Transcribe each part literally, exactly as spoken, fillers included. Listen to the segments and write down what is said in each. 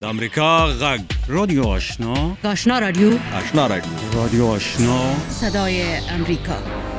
د امریکا غږ رادیو آشنا آشنا رادیو آشنا رادیو رادیو آشنا صدای امریکا.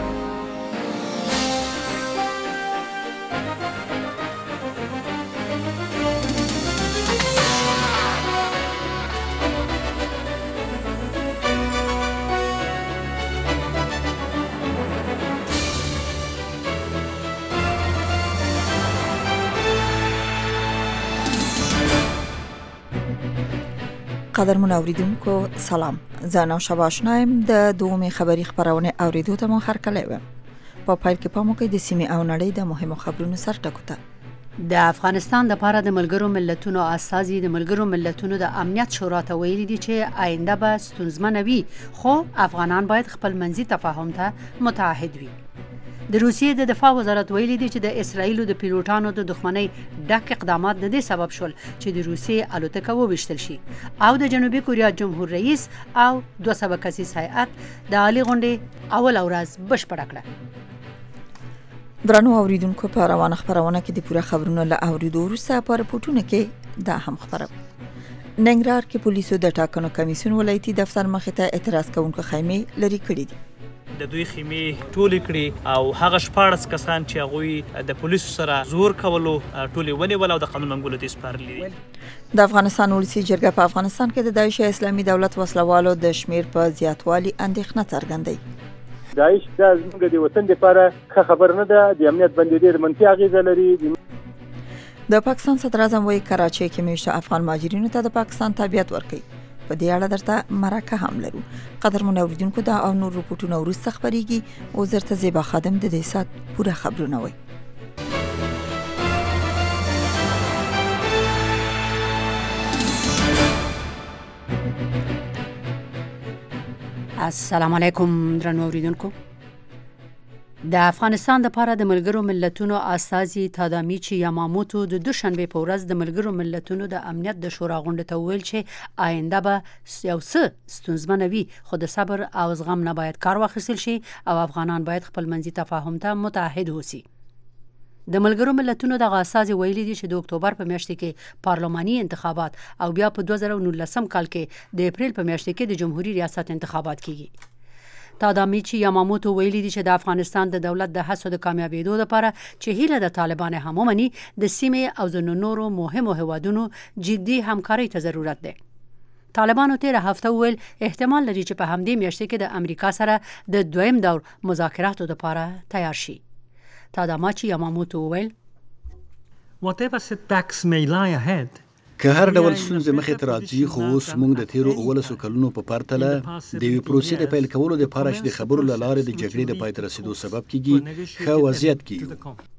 قدرمن اوریدونکو سلام. زه نوشابه آشنایم. د دومې خبری خبرونه اوریدو ته مو هرکلی وم. په پایل کې پام وکړئ د سیمې او نړۍ د مهمو خبرونو سر ټکو ته. د افغانستان د لپاره د ملګرو ملتونو اساسي د ملګرو ملتونو د امنیت شورا ته ویلي دي چې آینده به ستونزمنه وي، خو افغانان باید خپل منځي تفاهم ته متعهد وي. د روسیې د دفاع وزارت ویلي دی چې د اسرایلو د پیلوټانو د دښمنۍ ډک اقدامات د دې سبب شول چې د روسیې الوتکه وویشتل شي او د جنوبي کوریا جمهور رئیس او دوه سوه کسیز هیئت د عالی غونډې اول ورځ بشپړه کړه. درنو اوریدونکو، په روانه خبرونه کې د پوره خبرونو له اوریدو وروسته په رپورټونو کې دا هم خبره. ننګرهار کې پولیسو د ټاکنو کمیسیون ولایتي دفتر مخې ته اعتراض کوونکو خیمې لري کړې دي. د دوی خیمې ټولې کړي او هغه شپاړس کسان چې هغوی د پولیسو سره زور کولو ټولې ونیول او د قانون منګولو ته سپارلي دي. د افغانستان ولسي جرګه په افغانستان کې د داعش اسلامي دولت وسلوالو د شمیر په زیاتوالي اندېښنه څرګندوي. داعش د زموږ د وطن لپاره ښه خبر نه ده. د امنیت باندې ډېر منفي اغېزه لري. د پاکستان صدر اعظم وايي کراچۍ کې میشته افغان مهاجرینو ته د پاکستان تابعیت ورکړي. په دې اړه درته مرکه هم لرو. قدرمن اوریدونکو، دا او نور رپورټونه وروسته خبريږي او زرته زیبا خادم د دې سات پوره خبرونه وي. السلام علیکم درنو اوریدونکو. د افغانستان لپاره د ملګرو ملتونو اساسي تادامیچی یاماموتو د دوشنبه په ورځ د ملګرو ملتونو د امنیت د شورا غونډه ته ویل چې آینده به یو څه ستونزمنه وي، خو د صبر او زغم نه باید کار واخیستل شي او افغانان باید خپل منځي تفاهم ته متعهد اوسي. د ملګرو ملتونو د اساس ویلي دي چې د اکتوبر په میاشت کې پارلماني انتخابات او بیا په دوه زره و نولسم کال کې د اپریل په میاشت کې د جمهوریت ریاست انتخابات کیږي. تادامیچی یاماموتو ویلي دي چې د افغانستان د دولت د هڅو د کامیابیدو لپاره چې هیله د طالبان هم ومني، د سیمې او د نورو مهمو هیوادونو جدي همکاري ته ضرورت دی. طالبانو تیر هفته ویل احتمال لري چې په همدې میاشت کې د امریکا سره د دویم دور مذاکراتو لپاره تیار شي. تادامیچی یاماموتو ویل Whatever setbacks may lie ahead, که هر ډول ستونزې مخې ته راځي، خو اوس موږ د تیرو اوولسو کلونو په پرتله د یوې پروسې د پیل کولو لپاره چې د خبرو له لارې د جګړې د پای ته رسیدو سبب کیږي ښه وضعیت کې یو.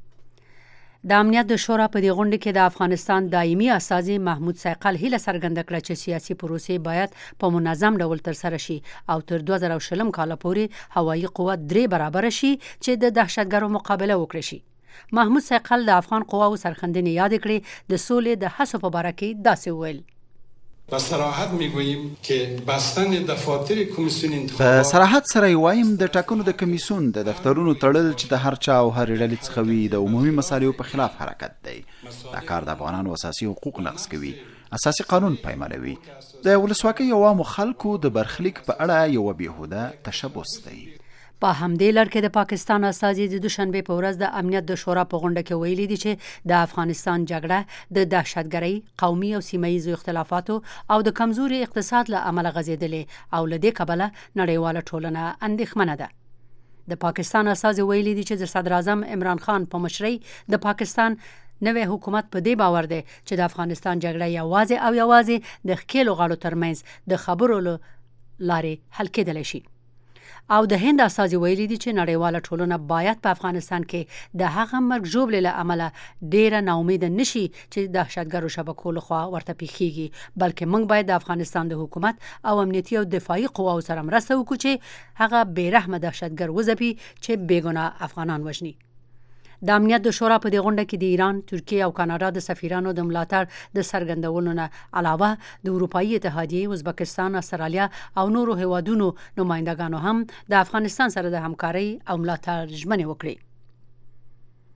د امنیت د شورا په دې غونډه کې د افغانستان دایمي اساسي محمود سایقل هیله څرګنده کړه چې سیاسي پروسې باید په منظم ډول ترسره شي او تر دوه زره شلم کال پورې هوایي قوت درې برابر شي چې د دهشتګرو مقابله وکړي شي. محمود سایقل د افغان قواو سرښندنې یاد کړې. د سولې د هڅو په باره کې داسې ویل: با صراحت میگوییم که بستن دفاتر کمیسیون انتخابات په صراحت سره وایم د ټاکنو د کمیسیون د دفترونو تړل چې د هر چا او هر ډلې څخه وي د عمومي مسایلو په خلاف حرکت دی. دا کار د افغانانو اساسي حقوق نقض کوي، اساسي قانون پایمالوي، د ولسواکۍ او عوامو خلکو د برخلیک په اړه یو بېهوده تشبث دی. په همدې لړ کې د پاکستان اساسي د دوشنبه په ورځ د امنیت د شورا په غونډه کې ویلي دي چې د افغانستان جګړه د دهشتګرۍ، قومي او سیمه ییزو اختلافاتو او د کمزوري اقتصاد له امله غځېدلې او له دې کبله نړیواله ټولنه اندېښمنه ده. د پاکستان اساسي ویلي دي چې د صدر اعظم عمران خان په مشرۍ د پاکستان نوې حکومت په دې باور دی چې د افغانستان جګړه یوازې او یوازې د ښکېلو غاړو ترمنځ د خبرو له لارې حل کېدلی شي. او د هند اساسي ویلي دي چې نړیواله ټولنه باید په افغانستان کې د هغه مرګ ژوبلې له امله ډیره ناامیده نشي چې د دهشتګرو شبکو لخوا ورته پیښیږي، بلکې موږ باید د افغانستان د حکومت او امنیتي او دفاعي قواو سره مرسته وکړو چې هغه بېرحمه دهشتګر وځپي چې بېګناه افغانان وژني. د امنیت د شورا په دې غونډه کې د ایران، ترکیه او کاناډا د سفیرانو د ملاتړ د څرګندولو نه علاوه د اروپایي اتحادیې، ازبکستان، استرالیا او نورو هیوادونو نمایندګانو هم د افغانستان سره د همکارۍ او ملاتړ ژمنې وکړې.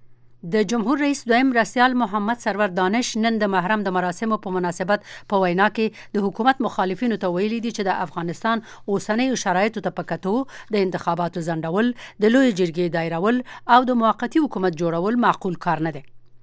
د جمهور رئیس دویم مرستیال محمد سرور دانش نن د محرم د مراسمو په مناسبت په وینا کې د حکومت مخالفینو ته ویلي دي چې د افغانستان اوسنۍ شرایطو ته په کتو د انتخاباتو ځنډول، د لوی جرګې دایرول او د موقتی حکومت جوړول معقول کار نه دی.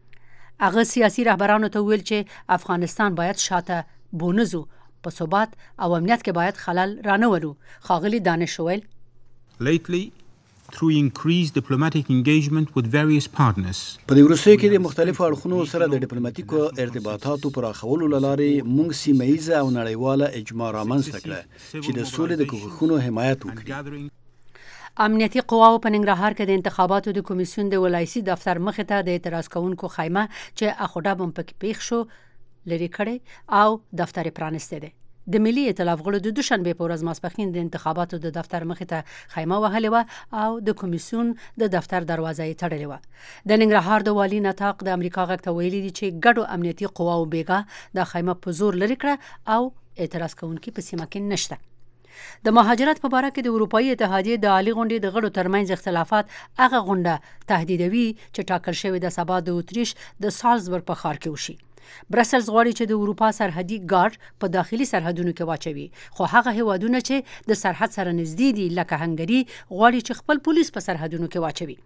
هغه سیاسي رهبرانو ته ویل چې افغانستان باید شاته بونزو، په ثبات او امنیت کې باید خلل رانولو. ښاغلي دانش ویل Lately, through increased diplomatic engagement with various partners. په دې وروستیو کې د مختلفو اړخونو سره د ډیپلوماټیکو ارتباطاتو پراخولو له لارې موږ سیمه ییزه او نړیواله اجماع رامنځته کړه چې د سولې د کوښښونو حمایت وکړي. امنیتي قواو په ننګرهار کې د انتخاباتو د کمیسیون د ولایسي دفتر مخې ته د اعتراض کوونکو خیمه چې اخوډه بم پکې پیښ شو لري کړی او دفتر پرانسته دی. د ملي ائتلاف غړو د دوشنبه په ورځ ماسپښین د انتخاباتو د دفتر مخې ته خیمه وهلې وه او د کمیسیون د دفتر دروازه یې تړلې وه. د ننګرهار د والي نطاق د امریکا غږ ته ویلي دي چې ګډو امنیتي قواو بیګا د خیمه په زور لري کړه او اعتراض کوونکي په سیمه کې نشته. د مهاجرت په باره کې د اروپایي اتحادیې د عالی غونډې د غړو ترمنځ اختلافات هغه غونډه تهدیدوي چې ټاکل شوې د سبا د اتریش د سالزبورګ په ښار کې وشي. برسلز غواړي چې د اروپا سرحدي ګارد په داخلي سرحدونو کې واچوي، خو هغه هیوادونه چې د سرحد سره نږدې دي لکه هنګري غواړي چې خپل پولیس په سرحدونو کې واچوي.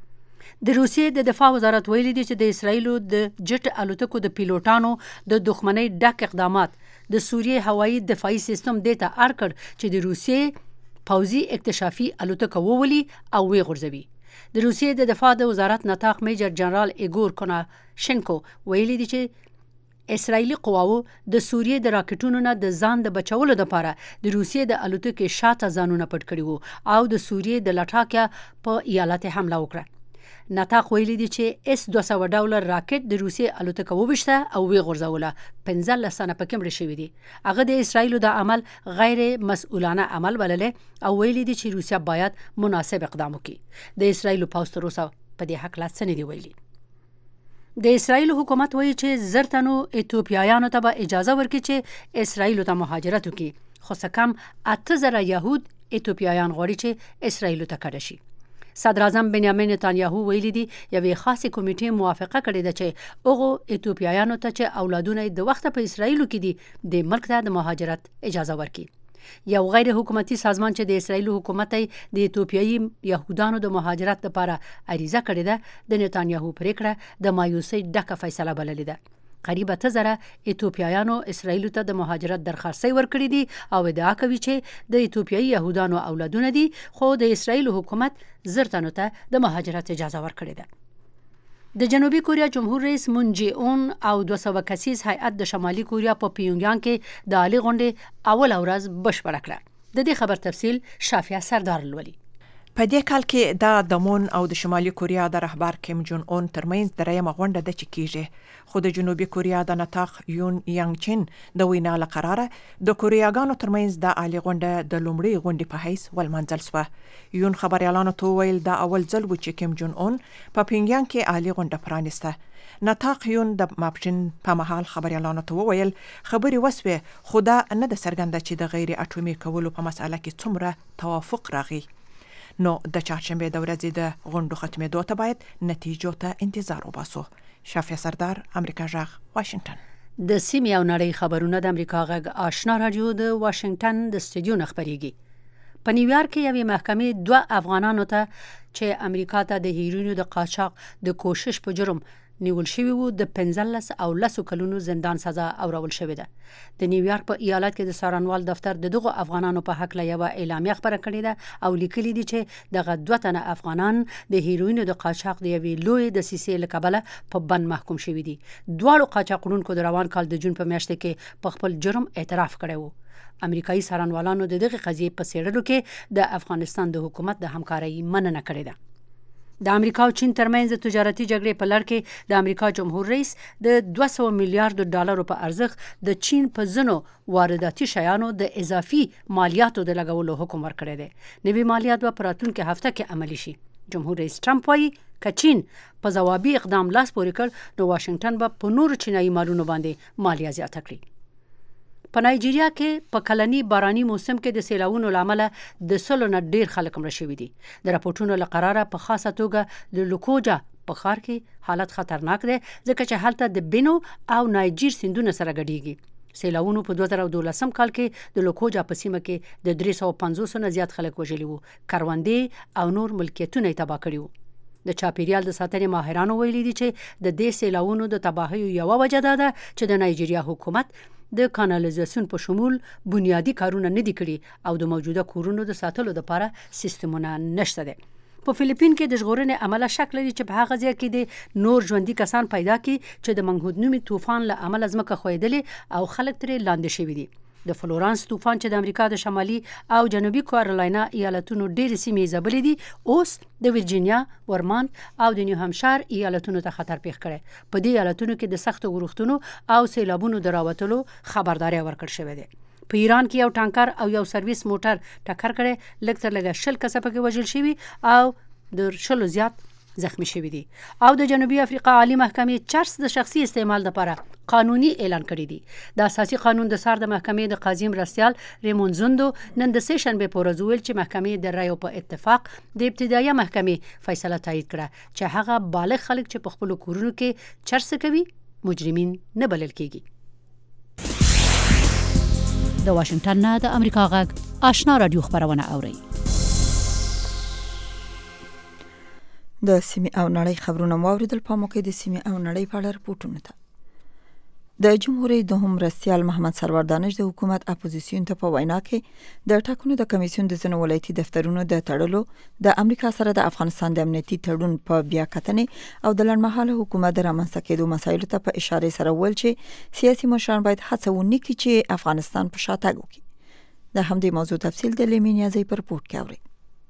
د روسیې د دفاع وزارت ویلي دی چې د اسرایلو د جټ الوتکو د پیلوټانو د دښمنۍ ډک اقدامات د سوریې هوایي دفاعي سیستم دې ته اړ کړ چې د روسیې پوځي اکتشافي الوتکه وولي او وی غورځوي. د روسیې د دفاع د وزارت نطاق میجر جنرال ایګور کوناشنکو ویلي دی چې اسرائیلي قواو د سوریې د راکټونو نه د ځان د بچولو لپاره د روسیې د الوتکې شاته ځانونه پټ کړي وو او د سوریې د لټاکیا په ایالت حمله وکړه. نطاق ویلي دی چې اس دوه سوه ډالر راکټ د روسیې الوتکه وبشته او وی غورځوله. پنځلس تنه پکې مړه شوي دي. هغه د اسرائیلو د عمل غیر مسؤلانه عمل بللی او ویلي دی چې روسیه باید مناسب اقدام وکړي. د اسرائیلو پوځ تر اوسه په دې هکله څه نه دي ویلي. د اسرائیل حکومت وایي چې زر تنو ایتوپیایانو ته به اجازه ورکړي چې اسرائیل ته مهاجرت وکړي، خو څه کم اته زره یهود ایتوپیایان غواړي چې اسرائیل ته کډه شي. صدر اعظم بنیامین نتانیاهو ویلي دی یوې خاصې کمیټې موافقه کړې ده چې هغو ایتوپیایانو ته چې اولادونه د وخته په اسرائیلو کې دي د ملک ته د مهاجرت اجازه ورکړي. یو غیر حکومتي سازمان چې د اسرائیل حکومت د ایتوپیایي یهودانو د مهاجرت لپاره عریضه کړې ده د نتانیاهو پریکړه د مایوسۍ ډکه فیصله بللې ده. قریب اته زره ایتوپیایانو اسرائیل ته د مهاجرت درخواستي ورکړي دي او ادعا کوي چې د ایتوپیایي یهودانو اولادونه دي، خو د اسرائیل حکومت زر تنو ته د مهاجرت اجازه ورکړې ده. د جنوبي کوریا جمهور رئیس مون جی اون او دوه سوه کسیز هیئت د شمالي کوریا په پیونګیانګ کې د عالی غونډې اوله ورځ بشپړه کړه. د دې خبر تفصیل شافیه سردار لولي. په دې کال کې دا د مون او د شمالي کوریا د رهبر کیم جون اون ترمنځ درېیمه غونډه ده چې کیږي، خو د جنوبي کوریا د نطاق یون یانګ چین د وینا له قراره د کوریاګانو ترمنځ د عالی غونډه د لومړۍ غونډې په حیث ولمنځل شوه. یون خبريالانو ته ویل دا اول ځل و چې کیم جون اون په پیونګیانګ کې عالی غونډه پرانیسته. نطاق یون د ماپښین په مهال خبريالانو ته وویل خبري وسوي، خو دا نه د څرګنده چې د غیر اټومي کولو په مسأله کې څومره توافق راغی. نو د چهارشنبه د ورځې د غونډو ختمېدو ته باید نتیجو ته انتظار وباسو. شافیه سردار، امریکا غږ، واشنگټن. د سیمې او نړۍ خبرونه د امریکا غږ آشنا رادیو د واشنگټن د استودیو نه خپریږي. په نیویارک کې یوې محکمې دوه افغانانو ته چې امریکا ته د هیروینو د قاچاق د کوشش په جرم نیول شوی وو د پنځلس او لسو کلونو زندان سزا اورول شوې ده. د نیویارک په ایالت کې د څارنوال دفتر د دغو افغانانو په حق له یوه اعلامیه خپره کړې ده او لیکلي دي چې دغه دوه تنه افغانان د هیروینو د قاچاق د یوې لوی دسیسې له کبله په بند محکوم شوي دي. دواړو قاچاقونکو د روان کال د جون په میاشت کې په خپل جرم اعتراف کړی وو. امریکایي څارنوالانو د دغه قضیې په څېړلو کې د افغانستان د حکومت د همکارۍ مننه کړې ده. د امریکا او چین ترمنځ د تجارتي جګړې په لړ کې د امریکا جمهور رئیس د دوه سوه میلیارډ ډالرو په ارزښت د چین په ځینو وارداتي شیانو د اضافي مالیاتو د لګولو حکم ورکړی دی. نوي مالیات به په راتلونکي هفته کې عملي شي. جمهور رئیس ټرمپ وایي که چین په ځوابي اقدام لاس پورې کړ نو واشنګټن به په نورو چینایي مالونو باندې مالیه زیاته کړي. په نایجیریا کې په کلني باراني موسم کې د سیلاوونو له امله د سلو نه ډیر خلک مړه شوي دي. د راپورټونو له قراره په خاصه توګه د لوکوجا په ښار کې حالت خطرناک دی ځکه چې هلته د بینو او نایجیر سیندونه سره ګډیږي. سیلاوونو په دوه زره دولسم کال کې د لوکوجا په سیمه کې د درې سوه پنځوس نه زیات خلک وژلي وو، کروندې او نور ملکیتونه یې تباه کړي وو. د چاپیریال د ساتنې ماهرانو ویلي دي چې د دې سیلاوونو د تباهیو یوه وجه دا ده چې د نایجیریا حکومت د کانالیزاسیون په شمول بنیادی کارونه نه دي کړي او د موجوده کورونو د ساتلو لپاره سیستمونه نشته دي. په فلیپین کې د ژغورنې عمله شک لري چې په هغه ځای کې د نور ژوندي کسان پیدا کړي چې د منهود نومي طوفان له امله ځمکه ښویدلې او خلک ترې لاندې شوي دي. د فلورانس طوفان چې د امریکا د شمالي او جنوبي کارولاینا ایالتونو ډېرې سیمې ځپلې دي، اوس د ورجینیا، ورمانت او د نیو همشایر ایالتونو ته خطر پیښ کړی. په دې ایالتونو کې د سختو اورښتونو او سیلابونو د راوتلو خبرداری ورکړل شوې ده. په ایران کې یو ټانکر او یو سرویس موټر ټکر کړی، لږ تر لږه شل کسه پکې وژل شوي او د شلو زیات زخمی شوي دي. او د جنوبي افریقا عالی محکمې چرس د شخصي استعمال لپاره قانوني اعلان کړی دی. د اساسي قانون د سر د محکمې د قاضي مرستیال ریمون زوندو نن د سې شنبې په ورځ ویل چې محکمې د رایو په اتفاق د ابتدایي محکمې فیصله تایید کړه چې هغه بالغ خلک چې په خپلو کورونو کې چرس کوي مجرمین نه بلل کیږي. د واشنگټن نه د امریکا غږ آشنا رادیو خبرونه اوري. د سیمې او نړۍ خبرونه واوریدل. په موقع د سیمې او نړۍ په اړه رپورټونه ته د جمهوریت دوهم مرستیال محمد سرور دانش د حکومت اپوزیسیون ته په وینا کې د ټاکنو د کمیسیون د ځینو ولایتي دفترونو د تړلو د امریکا سره د افغانستان د امنیتي تړون په بیا کتنې او د لنډمهاله حکومت د رامنځته کېدو مسایلو ته په اشاره سره ویل چې سیاسي مشران باید هڅه ونکړي چې افغانستان په شاتګ وکړي. د همدې موضوع تفصیل د لیمینیازي پر رپورټ کې اوري.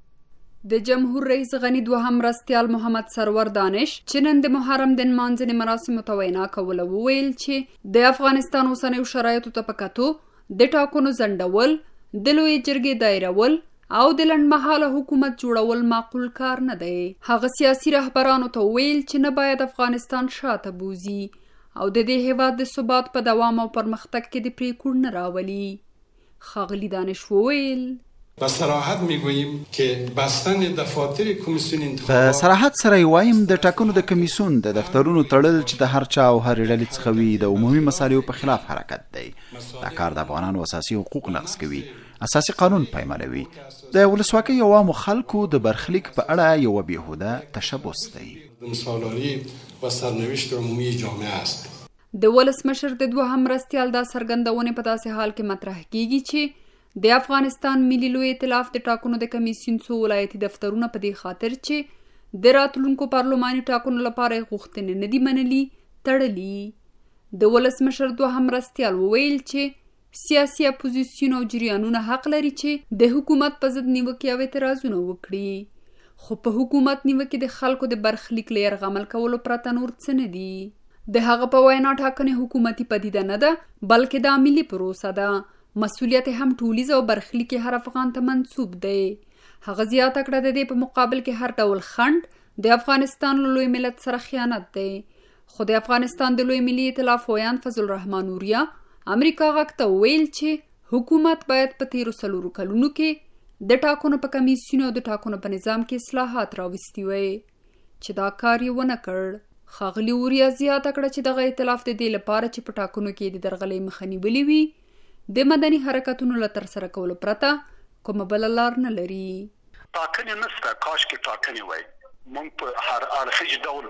د جمهور رئیس غنی دوهم مرستیال محمد سرور دانش چې نن د محرم د نمانځنې مراسمو ته وینا کوله وویل چې د افغانستان اوسنیو شرایطو ته په کتو د ټاکنو ځنډول، د لویې جرګې دایرول او د لنډمهاله حکومت جوړول معقول کار نه دی. هغه سیاسي رهبرانو ته ویل چې نه باید افغانستان شاته بوزي او د دې هیواد د ثبات په دوام او پرمختګ کې د پریکړو نه راولي. ښاغلي دانش وویل با صراحت میگوییم که بستن دفاتر کمیسیون انتخابات په صراحت سره وایم د ټاکنو د کمیسیون د دفترونو تړل چې د هر چا او هر ډلې څخه وي د عمومي مسایلو په خلاف حرکت دی. دا کار د افغانانو اساسي حقوق نقض کوي، اساسي قانون پایمالوي، د ولسواکۍ او عوامو خلکو د برخلیک په اړه یو بیهوده تشبث دی. سالاری و سرنوشت عمومی جامعه است. د ولسمشر د دوهم مرستیال دا څرګندونې په داسې حال کې مطرح کیږي چې د افغانستان ملي لوی ائتلاف د ټاکنو د کمیسیون څو ولایتي دفترونه په دې خاطر چې د راتلونکو پارلماني ټاکنو لپاره غوښتنې نه دي منلي تړلي. د ولسمشر دوهم مرستیال وویل چې سیاسي اپوزیسیون او جریانونه حق لري چې د حکومت په ضد نیوکې او اعتراضونه وکړي، خو په حکومت نیوکې د خلکو د برخلیک له یرغمل کولو پرته نور څه نه دي. د هغه په وینا ټاکنې حکومتي پدیده نه ده بلکې دا ملي پروسه ده. مسؤلیت هم ټولیز او برخلیک هر افغان ته منسوب دی. هغه زیاته کړه د دې په مقابل کې هر ډول خنډ د افغانستان له لوی ملت سره خیانت دی. خو د افغانستان د لوی ملي ائتلاف ویان فضل الرحمن اوریا امریکا غږ ته ویل چې حکومت باید په تیرو څلورو کلونو کې د ټاکنو په کمیسیون او د ټاکنو په نظام کې اصلاحات راوستي وای چې دا کار یې ونه کړ. ښاغلي اوریا زیاته کړه چې دغه ائتلاف د دې لپاره چې په ټاکنو کې د درغلۍ مخه نیولې وي د مدني حرکتونو له ترسره کولو پرته کومه بله لار نه لري. ټاکنې نشته، کاش کې ټاکنې وای. موږ په هر اړخیز ډول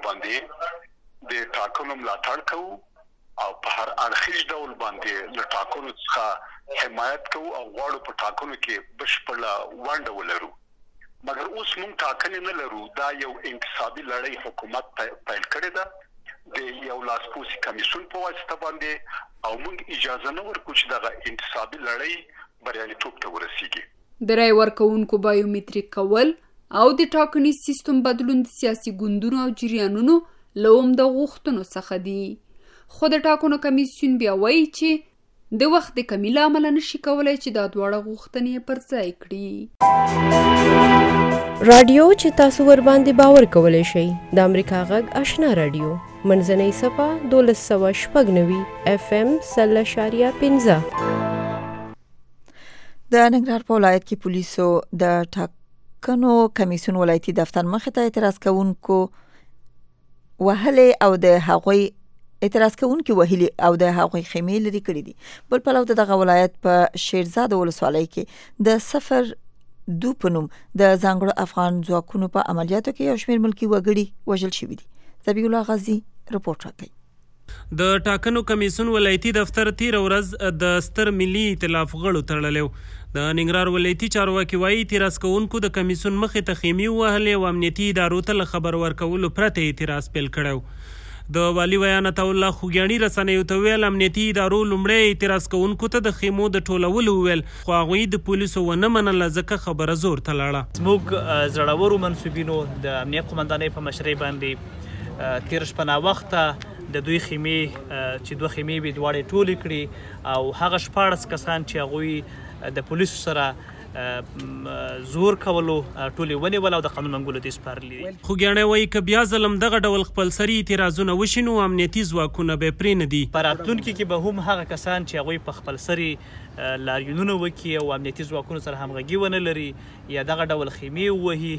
باندې د ټاکنو ملاتړ کوو او په هر اړخیز ډول باندې له ټاکنو څخه حمایت کوو او غواړو په ټاکنو کې بشپړه ونډه ولرو. مګر اوس موږ ټاکنې نه لرو. دا یو انتصابي لړۍ حکومت پیل کړې ده د یو لاسپوڅي کمیسیون په واسطه باندې او موږ اجازه نه ورکوو چې دغه انتصابي لړۍ بریالیتوب ته ورسیږي. د رای ورکوونکو بایومتریک کول او د ټاکنیز سیستم بدلون د سیاسي ګوندونو او جریانونو له عمده غوښتنو څخه دي. خو د ټاکنو کمیسیون بیا وایي چې د وخت د کمی له امله نشي کولی چې دا دواړه غوښتنې پر ځای کړي. رادیو چې تاسو ور باندې باور کولی شئ د امریکا غږ آشنا رادیو منځنۍ صفه دولس سوه شپږ نوي اف ام سل اشاریه پنځه. د ننګرهار په ولایت کې پولیسو د ټاکنو کمیسیون ولایتي دفتر مخې ته اعتراض کوونکو وهلې او د هغوی اعتراض کوونکي وهلي او د هغوی خیمې لري کړي دي. بل پلو د دغه ولایت په شیرزاد ولسوالۍ کې د سفر دو په نوم د ځانګړو افغان ځواکونو په عملیاتو کې یو شمېر ملکي وګړي وژل شوي دي. ذبیح الله غازي رپورټ راکوي. د ټاکنو کمیسیون ولایتي دفتر تیر ورځ د ستر ملي ائتلاف غړو تړلو. د ننګرهار ولایتي چارواکي وایي اعتراض کوونکو د کمیسیون مخې ته خیمې وهلې او امنیتي ادارو ته له خبر ورکولو پرته اعتراض پیل کړی. د والي ویان عطا الله خوږیاڼي رسنیو ته ویل امنیتي ادارو لومړی اعتراض کوونکو ته د خیمو د ټولولو وویل، خو هغوی د پولیسو ونه منله ځکه خبره زور ته لاړه. زموږ زړورو منصوبینو د امنیت قومندانۍ په مشرۍ باندې تېره شپه ناوخته د دوی خیمې چې دوه خیمې وې دواړې ټولې کړي او هغه شپاړس کسان چې هغوی د پولیسو سره زور کولو ټولې ونیول او د قانون منګولو ته سپارلي دي. خوږیاڼی وایي که بیا ظلم دغه ډول خپلسري اعتراضونه وشي نو امنیتي ځواکونه به یې پرېنږدي. په راتلونکي کې به هم هغه کسان چې هغوی په خپلسري لاریونونه وکړي او امنیتي ځواکونو سره همغږي ونه لري یا دغه ډول خیمې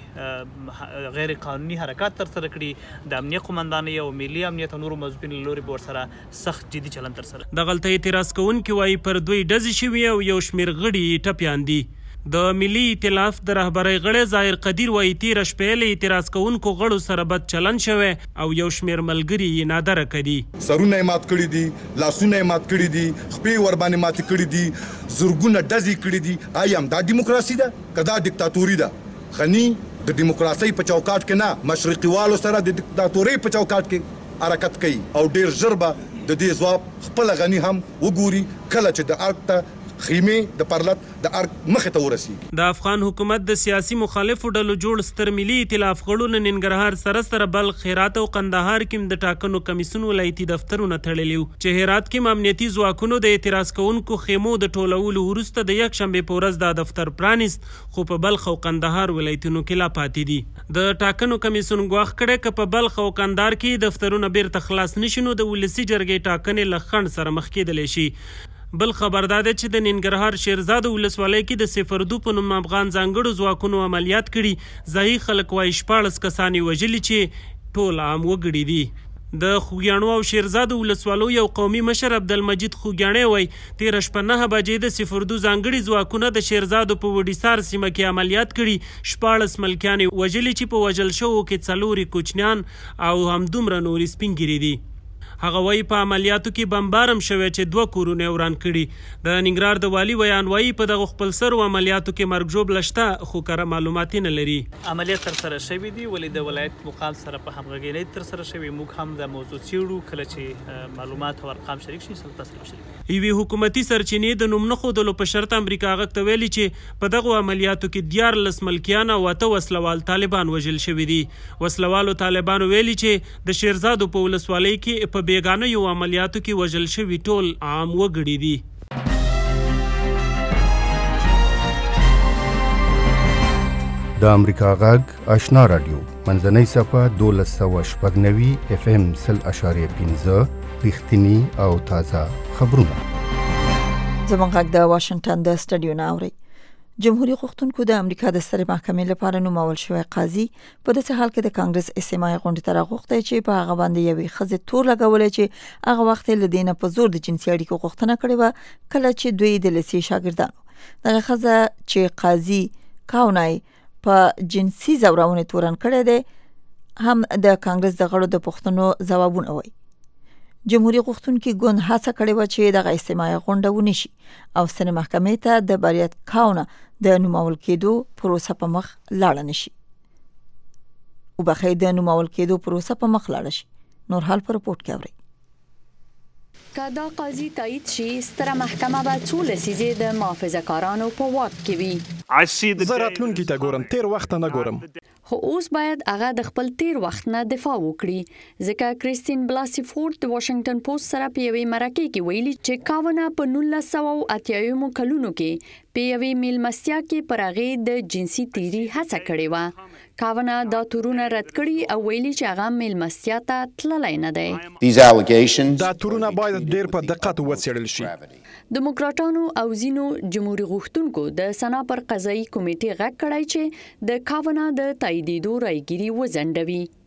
ووهي، غیر قانوني حرکات ترسره کړي، د امنیت قومندانۍ او ملي امنیت او نورو مزدورینو له لورې به ورسره سخت جدي چلند ترسره. دغلته اعتراض کوونکي وایي پر دوی ډزې شوي او یو شمېر غړي ټپیان دي. د ملي ائتلاف د رهبرۍ غړی ظاهر قدیر وایي تېره شپه له اعتراض کوونکو غړو سره بد چلند شوی او یو شمېر ملګري یې نادره کړي. سرونه یې مات کړي دي، لاسونه یې مات کړي دي، خپې ورباندې ماتې کړي دي، زرګونه ډزې کړي دي. آیا همدا دیموکراسي ده که دا دیکتاتوري ده؟ خني د دیموکراسۍ په چوکاټ کې نه، مشرقي والو سره د دیکتاتورۍ په چوکاټ کې حرکت کوي او ډېر ژر به د دې ځواب خپله غني هم وګوري کله چې د ارګ ته خیمې د پرلط د ارګ مخې ته ورسیږي. د افغان حکومت د سیاسي مخالفو ډلو جوړ ستر ملي ائتلاف غړو له ننګرهار سره سره بلخ، هرات او قندهار کې د ټاکنو کمیسیون ولایتي دفترونه تړلي وو چې هرات کې امنیتي ځواکونو د اعتراض کوونکو خیمو د ټولولو وروسته د یکشنبې په ورځ دا دفتر پرانیست، خو په بلخ او قندهار ولایتونو کې لا پاتې دي. د ټاکنو کمیسیون ګواښ کړی که په بلخ او قندهار کې دفترونه بیرته خلاص نشي نو د ولسي جرګې ټاکنې له خنډ سره مخ کېدلی شي. بل خبر دا ده چې د ننګرهار شیرزاد ولسوالۍ کې د صفر دو په نوم افغان ځانګړو ځواکونو عملیات کړي. ځایي خلک وایي شپاړس کسان یې وژلي چې ټول عام وګړي دي. د خوږیاڼو او شیرزاد ولسوالو یو قومي مشر عبدالمجید خوږیاڼی وایي تېره شپه نهه بجې د صفر دو ځانګړي ځواکونه د شیرزادو په وډیسار سیمه کې عملیات کړي. شپاړس ملکیان یې وژلي چې په وژل شوو کې څلور کوچنیان او همدومره نورې سپین ږیري دي. هغه وایي په عملیاتو کې بمبارم شوی چې دوه کورونه وران کړي. د ننګرهار د والي ویان وایي په دغه خپلسرو عملیاتو کې مرګ ژوبله شته خو کره معلومات نه لري. عملیات ترسره شوي دي ولې د ولایت مقام سره په همغږۍ نه ترسره شوي. موږ هم د موضوع څېړو، کله چې معلومات او ارقام شریک شي سره تاسو شریک. یوې حکومتي سرچینې د نوم نه ښودلو په شرط امریکا غږ ته ویلي چې په دغو عملیاتو کې دیارلس ملکیان او اته وسلوال طالبان وژل شوي دي. وسلوالو طالبانو ویلي چې د شیرزادو په ولسوالۍ کې په بیګانه یو عملیاتو کې وژل شوي ټول عام وګړي دي. د امریکا غږ آشنا رادیو منځنۍ صفحه دولس سوه شپږ نوي اف ام سل اشاریه پنځه رښتیني او تازه خبرونه. زموږ غږ د واشنگټن د سټډیو نه اوري. جمهوریت غوښتونکو د امریکا د سترې محکمې لپاره نومول شوی قاضي په داسې حال کې د کانګرس استماعي غونډې ته راغوښتی چې په هغه باندې یوې ښځې تور لګولی چې هغه وخت یې له دې نه په زور د جنسي اړیکو غوښتنه کړې وه کله چې دوی د لیسې شاګردانو. دغه ښځه چې قاضي کاونای په جنسي ځورونې تورن کړی دی هم د کانګرس د غړو د پوښتنو ځوابونه وایي. جمهوریت غوښتونکي ګوند هڅه کړې وه چې دغه استماعي غونډه ونشي او سترې محکمې ته د بریت کاونه د نومول کېدو پروسه په مخ لاړه نشي. وبخښئ د نومول کېدو پروسه په مخ لاړه شي. نور حال په رپورټ کې اورئ. که دا قاضي تایید شي ستره محکمه به څو لسیزې د محافظه‌کارانو په واک کې وي. زه راتلونکي ته ګورم، تیر وخت نه ګورم. خو اوس باید هغه د خپل تیر وخت نه دفاع وکړي ځکه کریستین بلاسي فورد د واشنگټن پوسټ سره په یوې مرکې کې ویلي چې کاونه په نولس سوه اتیایمو کلونو کې په یوې میلمستیا کې پر هغې د جنسي تیري هڅه کړې وه. کاونه دا تورونه رد کړي او ویلي چې هغه میلمستیا ته تللی نه دی. دا تورونه باید ډېر په دقت وڅېړل شي. دیموکراټانو او ځینو جمهوریت غوښتونکو د سنا پر قضایي کمیټې غږ کړی چې د کاونه د تاییدېدو رایګیري وځنډوي.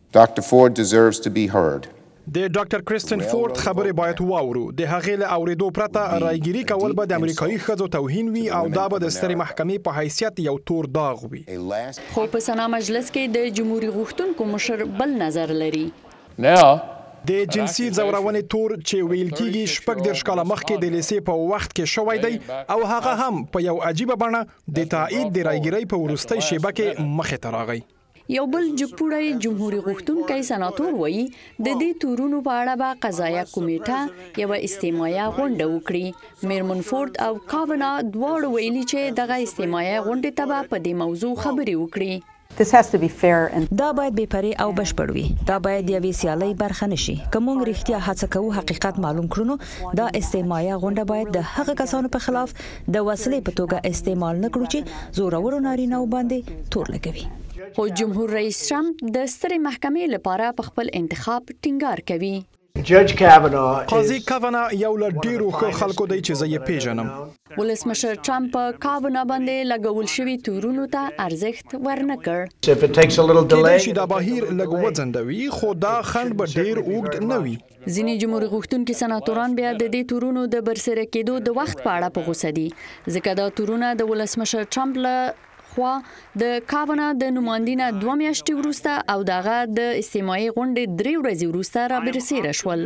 Doctor Ford deserves to be heard. د ډاکټر کریستین فورد خبرې باید واورو. د هغې له اورېدو پرته رایګیري کول به د امریکایي ښځو توهین وي او دا به د سترې محکمې په حیثیت یو تور داغ وي. خو په سنا مجلس کې د جمهوریت غوښتونکو مشر بل نظر لري. د جنسي ځورونې تور چې ویل کېږي شپږ دېرش کاله مخکې د لیسې په وخت کې شوی دی او هغه هم په یو عجیبه بڼه د تایید د رایګیرۍ په وروستۍ شیبه کې مخې ته راغی. یو بل جګپوړی جمهوریت غوښتونکی سناتور وایي د دې تورونو په اړه به قضایه کمیټه یو استماعي غونډه وکړي. میرمن فورد او کاونا دواړو ویلي چې دغه استماعي غونډې ته به په دې موضوع خبرې وکړي. دا باید بې پرې او بشپړ وي. دا باید یوې سیالۍ برخه نشي. که موږ رښتیا هڅه کوو حقیقت معلوم کړو نو دا استعماري غونډه باید د هغه کسانو په خلاف د وسلې په توګه استعمال نه کړو چې زورورو نارینه‌و باندې تور لګوي. خو جمهور رئیس ټرمپ د سترې محکمې لپاره په خپل انتخاب ټینګار کوي. قاضي کاونا یو له ډیرو ښه خلکو دی چې زه یې پیژنم. ولسمشر ټرمپ کاونا باندې لګول شوي تورونو ته ارزښت ورنه کړ. کېدای شي دا بهیر لږ وځنډوي خو دا خنډ به ډیر اوږد نه وي. ځینې جمهوریت غوښتونکي سناتوران بیا د دې تورونو د برسره کېدو د وخت په اړه په غوسه دي ځکه دا تورونه د ولسمشر ټرمپ له خوا د کاونا د نمائندینه دوه میاشتې وروسته او دغه د استماعي غونډې درې ورځې وروسته را برسېره شول.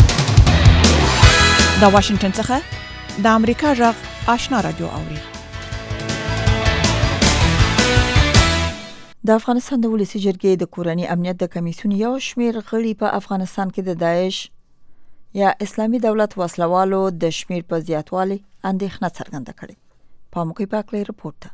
د واشنگټن څخه د امریکا غږ آشنا رادیو اوري. د افغانستان د ولسی جرګې د کورنی امنیت د کمیسیون یو شمیر غړي په افغانستان کې د داعش یا اسلامي دولت وسلوالو د شمیر په زیاتوالي اندېښنه څرګنده کړې. په موقع پاکلي رپورټ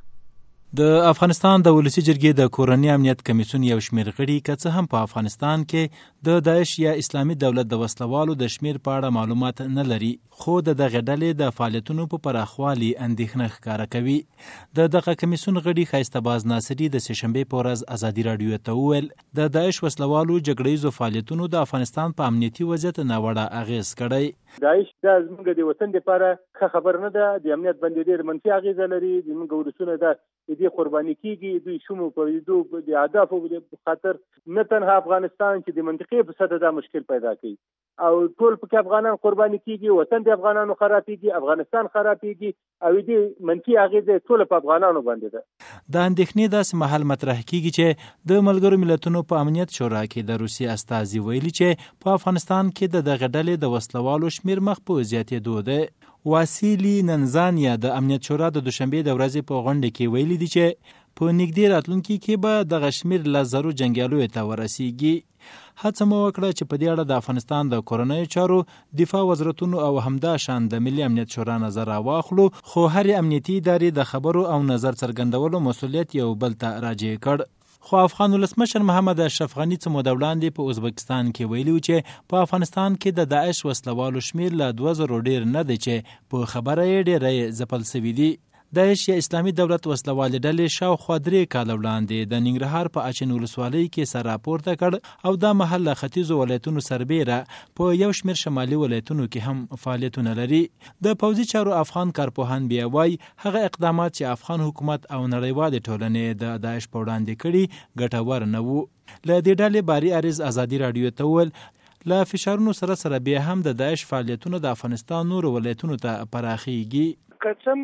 د افغانستان د ولسی جرګې د کورنی امنیت کمیسیون یو شمیر غړي که څه هم په افغانستان کې د داعش یا اسلامي دولت د وسلوالو د شمیر په اړه معلومات نه لري خو د دغه ډلې د فعالیتونو په پراخوالي اندېښنه ښکاره کوي. د دغه کمیسیون غړي ښایسته باز ناصري د سهشنبې په ورځ ازادي راډیو ته وویل د داعش وسلوالو جګړیزو فعالیتونو د افغانستان په امنیتي وضعیت ناوړه اغېز کړی. داعش د زموږ د وطن لپاره ښه خبر نه ده. د امنیت باندې ډېر منفي اغېزه لري. زموږ ولسونه د دې قرباني کیږي. دوی شومو په دې د اهدافو په خاطر نه تنها افغانستان چې د منطقې په سطح دا مشکل پیدا کوي او ټول پکې افغانان قرباني کیږي. وطن د افغانانو خرابېږي، افغانستان خرابېږي او دې منفي اغېزه ټول په افغانانو باندې ده. د اندېښنې داسې مهال مطرح کیږي چې د ملګرو ملتونو په امنیت شورا کې د روسیې استازي ویلي چې په افغانستان کې د دغه ډلې د وسلوالو شمیر مخ په زیاتېدو ده. واسیلی ننزانیا د امنیت شورا د دوشنبې د ورځې په غونډه کې ویلي دي چې په نږدې راتلونکي کې به دغه شمیر له زرو جنګیالیو ته ورسیږي. هڅه مو وکړه چې په دې اړه د افغانستان د کورنیو چارو دفاع وزارتونو او همداشان د ملي امنیت شورا نظر واخلو خو هر امنیتي ادارې د خبرو او نظر څرګندولو مسؤلیت یو بل ته راجع کړ. خو افغان ولسمشر محمد اشرف غنی څه موده وړاندې په ازبکستان کې ویلي و چې په افغانستان کې د داعش وسلوالو شمیر له دوه زرو ډیر نه دی چې په خبره یې ډېری ځپل سوي دي. داعش یا اسلامي دولت وسلوالې ډلې شاوخوا درې کاله وړاندې د ننګرهار په اچین ولسوالۍ کې سر راپورته کړ او دا مهال له ختیځو ولایتونو سربیره په یو شمیر شمالي ولایتونو کې هم فعالیتونه لري. د پوځي چارو افغان کارپوهان بیا وایي هغه اقدامات چې افغان حکومت او نړیوالې ټولنې د داعش په وړاندې کړي ګټور نه وو. له دې ډلې باري عریض ازادي راډیو ته وویل له فشارونو سره سره بیا هم د داعش فعالیتونه د افغانستان نورو ولایتونو ته پراخیږي. قسم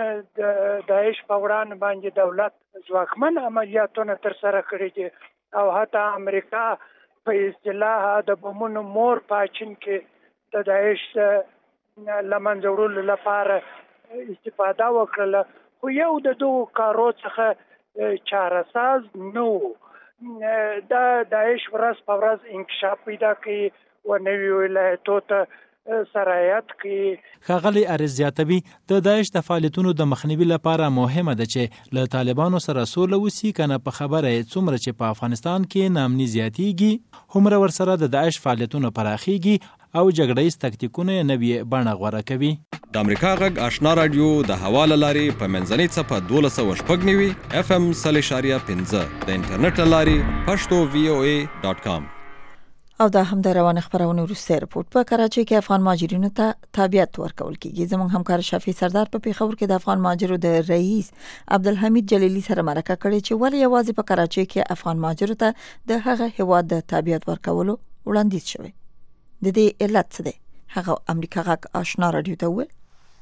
د داعش په وړاندې باندې دولت ځواکمن عملیاتونه تر سره کړي دي او حتی امریکا په اصطلاح د بمونو مور پاچین کې د داعش لمنځه وړلو لپاره استفاده وکړله خو یو د دوه کارو څخه چاره ساز نه و. دا داعش ورځ په ورځ انکشاف پیدا کوي و نوي ولایتو ته سرایت کې. ښاغلی عریض زیاتوي د داعش د فعالیتونو د مخنیوي لپاره مهمه ده چې له طالبانو سره سوله وسی کنه په خبره څومره چې په افغانستان کې نامني زیاتیږي همره ورسره د داعش فعالیتونو پراخیږي او جګړیز تکتیکونه نوي بڼه غوره کوي. د امریکا غږ آشنا رادیو د حواله لارې په منځنۍ څپه دولس سوه شپږ نوي اف ام سل اشاریه پنځه د انټرنیټ لارې پښتو وی او ای ډاټ کام. او دا هم د روان خبرونه وروسته رپورت په کراچۍ کې افغان مهاجرینو ته تابعیت ورکول کیږي. زموږ همکار شفیع سردار په پیښور کې د افغان مهاجرو د رئیس عبدالحمید جلیلی سره مرکه کړې چې ولې یوازې په کراچۍ کې افغان مهاجرو ته د هغه هیواد د تابعیت ورکولو وړاندیز شوی. د دې علت څه دی؟ هغه امریکا غږ آشنا رادیو ته وویل.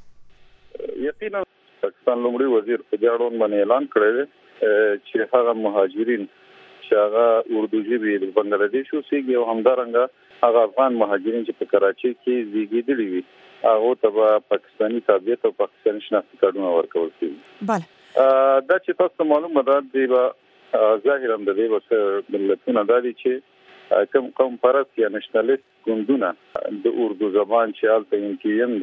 یقینا پاکستان لومړي وزیر په دې اړه باندې اعلان کړی چې هغه مهاجرین چې هغه اردو ژبې د بنگلاديش اوسېږي او همدارنګه هغه افغان مهاجرین چې په کراچۍ کې زیږیدلي وي هغه ته پاکستاني تابعیت او پاکستاني شناختی کارتونه ورکول کیږي. بله دا چې تاسو معلومه ده دی به ظاهرا د دې وسه ملتونه د دې چې کوم قوم پرست یا نېشنلیست ګوندونه د اردو زبان چې الته انکیم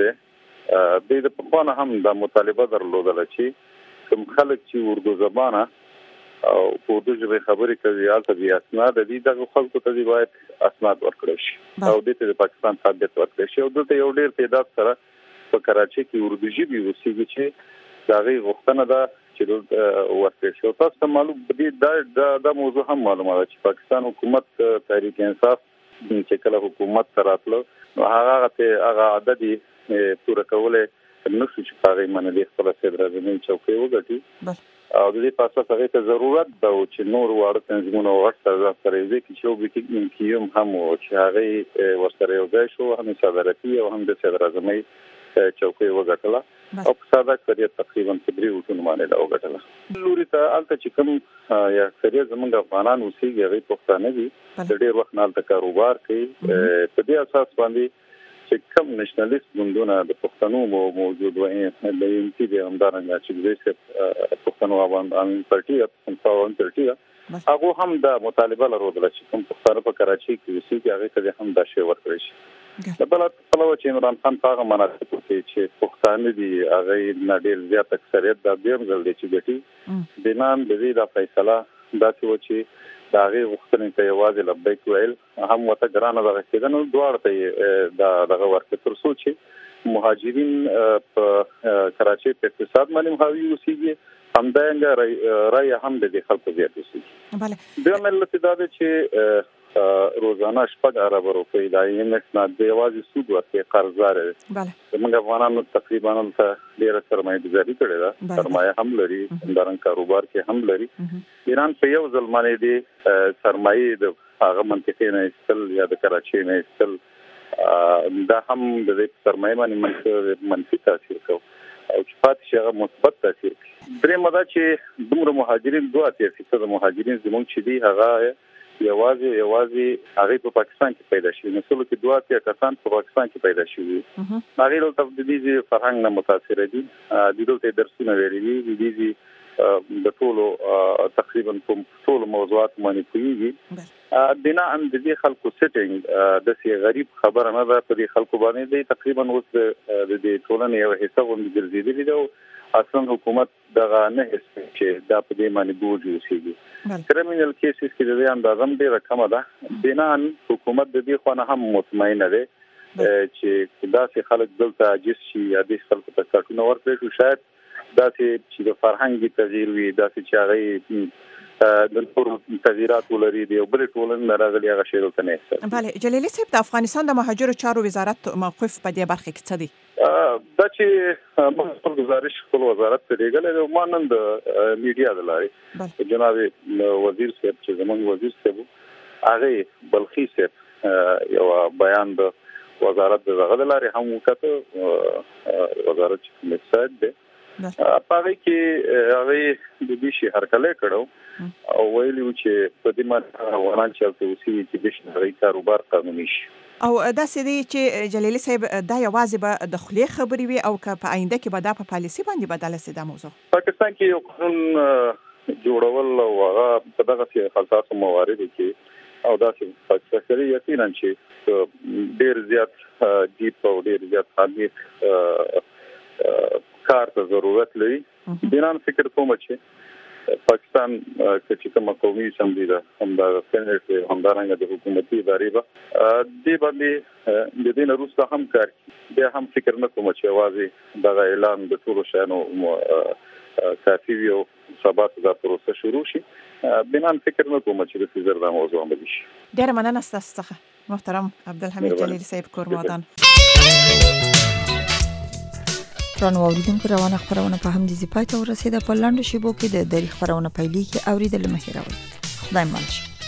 ده د په خانه هم د مطالبه درلودل چې کوم خلک چې اردو زبانه او په اردو ژبه خبرې کوي البته بیا اسناد دي دغه خلکو ته دی باید اسناد ورکړي شي او د دې پاکستان تابعیت ورکړي شي او دلته یو ډیر تعداد سره په کراچۍ کې اردو ژبه اوسېږي چې دغه غوښتنه ده چې ورکړي شي. تاسو معلوم دي دا د موضوع هم معلومه ده چې پاکستان حکومت تحریک انصاف چې کله حکومت راتلو هغه ته هغه عدد پوره کوله نو چې هغه منلي خپل صدراعظم چوکۍ وګټي او د دې پاسه هغه ته ضرورت ده چې نور واړه تنظیمونه ورسره سره یې کې چې وبې کې کیوم هم او چې هغه ورسره یو ځای شو هم صدارتي او هم د صدراعظم چوکۍ وګټله او په ساده کړی تقریبا تدریو ټول باندې دا وګټله. لوري ته الته چې کوم یا سریه زمونږ افغانان اوسېږي هغه پښتانه دي د ډېر وخت نه الته کاروبار کوي په دې اساس باندې چې کوم نېشنلیست ګوندونه د پښتنو موجود وي د ام پی د همدارنګه چې د پښتنو افغان پارټي او پښتون پارټي هغه هم د مطالبه لرودل چې کوم پښتانه په کراچۍ کې اوسېږي هغه ته هم دا شی ورکړي شي. د بل خپل چې عمران خان هغه مناسب کې چې پښتانه دي هغه نه ډېر زیات اکثریت د دې مزل دي چې ګټي د نام د دې د فیصله دا چې دا غي وختونه ته یوازې لبیک ویل هم وته ګرانه دغه کېدنه دواړه ته دا دغه ورته تر څو چې مهاجرین په کراچۍ په اقتصاد باندې مخاوي اوسېږي همدارنګه رای هم د دې خلکو زیات اوسېږي. بله د ملت دا چې روزانه شپږ ارب روپۍ د ایم ایس نه د یوازې سود ورکړي قرضدار دي. بله موږ افغانانو تقریبا ته ډیره سرمایه گذاري کړې ده سرمایه هم لري همدارنګه کاروبار کې هم لري. ایران په یو ځل باندې د سرمایه د هغه منطقې نه استل یا د کراچۍ نه استل دا هم د سرمایه باندې منفي تاثیر کوي او چې پاتې شي هغه مثبت تاثیر کوي. درې مده چې دومره مهاجرین دوه اتیا فیصد مهاجرین زموږ چې دي هغه یوازې یوازې هغه په پاکستان کې پیدا شي نو څلور کې دوه اتیا کسان په پاکستان کې پیدا شي هغه له تبدیلي فرهنګ نه متاثر دي د دې درسونه ویلي دي د دې د ټولو تقریبا په ټولو موضوعات باندې کوي بنا ان د دې خلکو سیټینګ د سي غریب خبره نه ده په دې خلکو باندې دي تقریبا اوس د دې ټولنې یو حصہ هم ګرځېدلې ده اصلا حکومت دغه نه هیڅ چې دا په دې باندې بوج وسیږي کرمینل کیسز کې د اندازه ډیره کمه ده بنا ان حکومت د دې خو نه هم مطمئنه ده چې دا چې خلک دلته عاجز شي یا د خلکو ته کارتونه ورکړي شاید دا چې د فرهنګي تغییر وي دا چې هغه د ټول تغیرات ولري دی او بل ټولن راغلي هغه شی ته نه څه. بله جلیلی صاحب د افغانستان د مهاجرو چارو وزارت موقف په دې برخه کې څه دی؟ دا چې موږ گزارش خپل وزارت ته لګل او مانند میډیا د لاري جناب وزیر صاحب چې زموږ وزیر صاحب هغه بلخي صاحب یو بیان د وزارت دغه د لاري هم وکړه وزارت چې مساعد دی هغه کې هغه د دې شي هرکله کړو او ویلو چې په دې ماده وران چلته وسی چې د شنغې کاروبار قانوني شي او دا سړي چې جلیلی صاحب دا یوازې به د خلی خبري وي او که په آینده کې به دا په پالیسي باندې بدله سي دا موضوع پاکستان کې یو قانون جوړول او هغه په دغه څه خاصه موارد کې او دا چې پاکستان یقینا چې ډیر زیات ډیپ او ډیر زیات حامیت کار ته ضرورت لري بنان فکر کوم چې پاکستان چې کوم قومي اسمبلی ده همدا سېنات همدارنګه د حکومتي ادارې به د باندې د دې وروسته هم کار بیا هم فکر نه کوم چې واځي دا اعلان د ټولو شانو کافي وي او ثبات دا پروسه شروع شي بنان فکر نه کوم چې د فزر د موضوع باندې شي. ډېر مننه ستاسو څخه محترم عبدالحمید جلیل صاحب کورمادان. رانو اوریدونکو روانه خبرونه په همدې ځای پای ته ورسېده. په لاندو شیبو کې د دری خبرونه پیلېږي. اوریدل مه هېروئ. خدای مل شي.